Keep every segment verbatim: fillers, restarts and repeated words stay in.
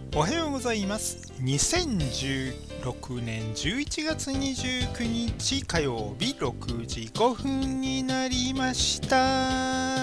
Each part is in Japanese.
おはようございます。にせんじゅうろくねんじゅういちがつにじゅうくにち火曜日ろくじごふんになりました。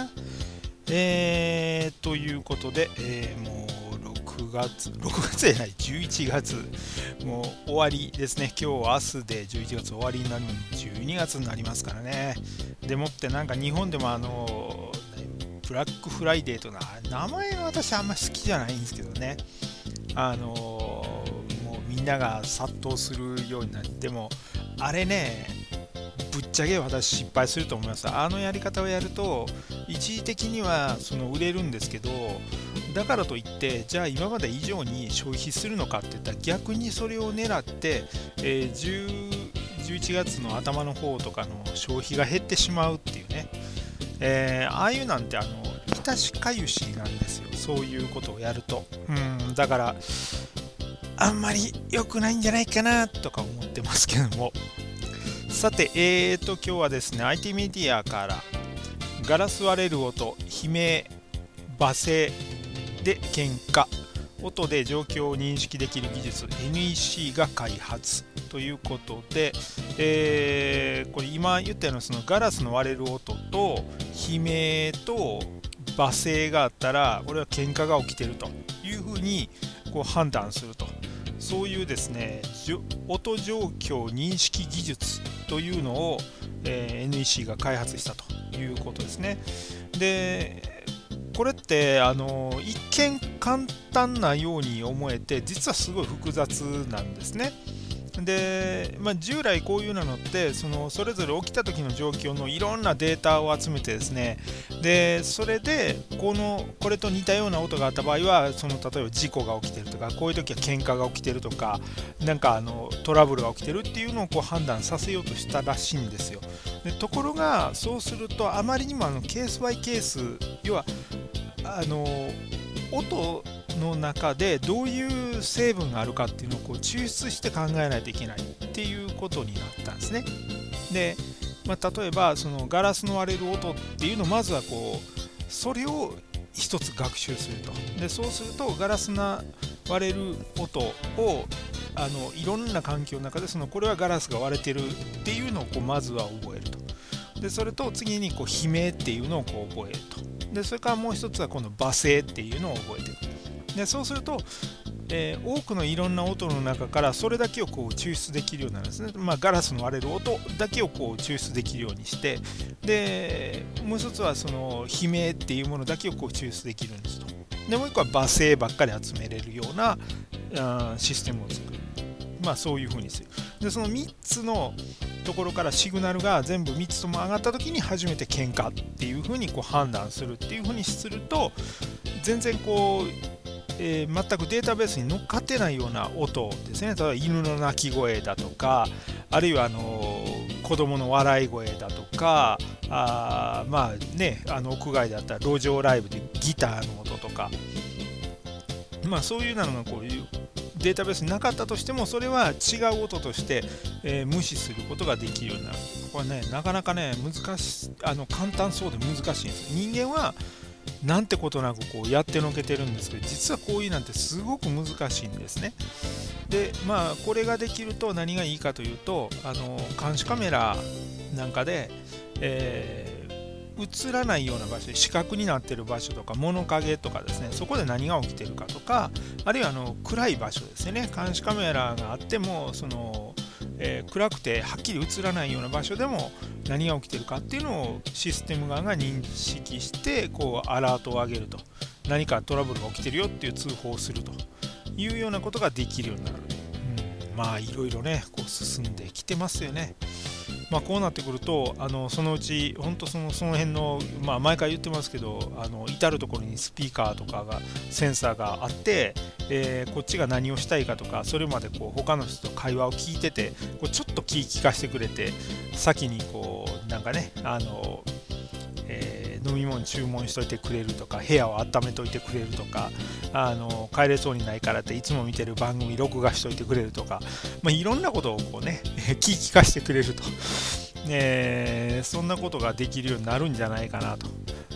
えー、ということで、えーもうろくがつ、ろくがつじゃない、じゅういちがつ、もう終わりですね。今日、明日でじゅういちがつ終わりになるのにじゅうにがつになりますからね。でもってなんか日本でもあの、ブラックフライデーとな、名前は私あんま好きじゃないんですけどね。あのーもうみんなが殺到するようになっても、あれね、ぶっちゃけ私失敗すると思います。あのやり方をやると、一時的にはその売れるんですけど、だからといって、じゃあ今まで以上に消費するのかって言ったら、逆にそれを狙って、えー、じゅう じゅういちがつの頭の方とかの消費が減ってしまうっていうね、えーああいうなんてあの、いたしかゆしなんですよ。そういうことをやると。うん、だから、あんまり良くないんじゃないかなとか思ってますけども。さて、えーと、今日はですね、アイティー メディアからガラス割れる音、悲鳴、罵声で喧嘩、音で状況を認識できる技術 エヌイーシー が開発ということで、えーこれ今言ったようなそのガラスの割れる音と悲鳴と罵声があったら、これは喧嘩が起きているというふうにこう判断すると、そういうですね、音状況認識技術というのを、えー エヌイーシー が開発したということですね。で、これってあの一見簡単なように思えて、実はすごい複雑なんですね。で、まあ、従来こういうのってそのそれぞれ起きた時の状況のいろんなデータを集めてですね、でそれでこのこれと似たような音があった場合は、その例えば事故が起きてるとか、こういう時は喧嘩が起きてるとか、なんかあのトラブルが起きてるっていうのをこう判断させようとしたらしいんですよ。でところがそうすると、あまりにもあのケースバイケース、要はあの音の中でどういう成分があるかっていうのをこう抽出して考えないといけないっていうことになったんですね。で、まあ、例えばそのガラスの割れる音っていうのをまずはこうそれを一つ学習すると。でそうするとガラスが割れる音をあのいろんな環境の中で、そのこれはガラスが割れてるっていうのをこうまずは覚えると。でそれと次にこう悲鳴っていうのをこう覚えると。でそれからもう一つはこの罵声っていうのを覚えていく。でそうすると、えー多くのいろんな音の中からそれだけをこう抽出できるようになるんですね。まあ、ガラスの割れる音だけをこう抽出できるようにして、でもう一つはその悲鳴っていうものだけをこう抽出できるんですと。でもう一個は罵声ばっかり集めれるようなあシステムを作る。まあそういうふうにする。でそのみっつのところからシグナルが全部みっつとも上がった時に初めて喧嘩っていうふうにこう判断するっていうふうにすると、全然こうえー全くデータベースに乗っかってないような音ですね。例えば犬の鳴き声だとか、あるいはあのー子供の笑い声だとか、あーまあね、あの屋外だったら路上ライブでギターの音とか、まあそういうのがこういうデータベースになかったとしても、それは違う音として、えー無視することができるようになる。これね、なかなかね、難しい、あの簡単そうで難しいんです。人間はなんてことなくこうやってのけてるんですけど、実はこういうなんてすごく難しいんですね。で、まあこれができると何がいいかというと、あの監視カメラなんかで、えー映らないような場所、死角になっている場所とか物陰とかですね、そこで何が起きているかとか、あるいはあの暗い場所ですね、監視カメラがあってもその、えー暗くてはっきり映らないような場所でも何が起きているかっていうのをシステム側が認識して、こうアラートを上げると、何かトラブルが起きてるよっていう通報をするというようなことができるようになる。うん、まあいろいろね、こう進んできてますよね。まあ、こうなってくると、あのそのうち本当そのその辺の、まあ、毎回言ってますけど、あの至る所にスピーカーとかがセンサーがあって、えーこっちが何をしたいかとか、それまでこう他の人と会話を聞いてて、こうちょっと気聞かせてくれて、先にこうなんかね、あのえー飲み物注文しといてくれるとか、部屋を温めといてくれるとか、あの帰れそうにないからっていつも見てる番組録画しといてくれるとか、まあ、いろんなことをこうね気聞かせてくれると、えーそんなことができるようになるんじゃないかなと、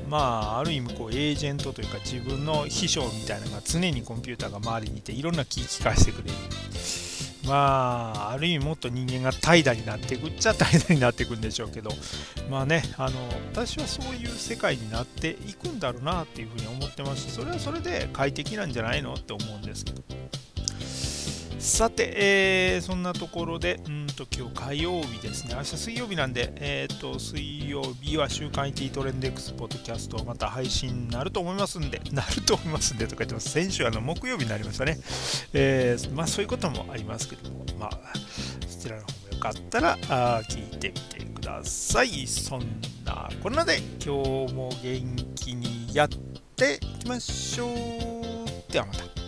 まあある意味こうエージェントというか自分の秘書みたいなのが常にコンピューターが周りにいていろんな気聞かせてくれる。まあある意味もっと人間が怠惰になっていくっちゃ怠惰になっていくんでしょうけど、まあね、あの私はそういう世界になっていくんだろうなっていうふうに思ってますし、それはそれで快適なんじゃないのって思うんですけど。さて、えーそんなところで、うんと今日火曜日ですね、明日水曜日なんで、えーと水曜日は週刊 アイティー トレンド X ポッドキャストまた配信になると思いますんで、なると思いますんでとか言ってます。先週あの木曜日になりましたね。えーまあそういうこともありますけども、まあそちらの方もよかったらあー聞いてみてください。そんなこんなで今日も元気にやっていきましょう。ではまた。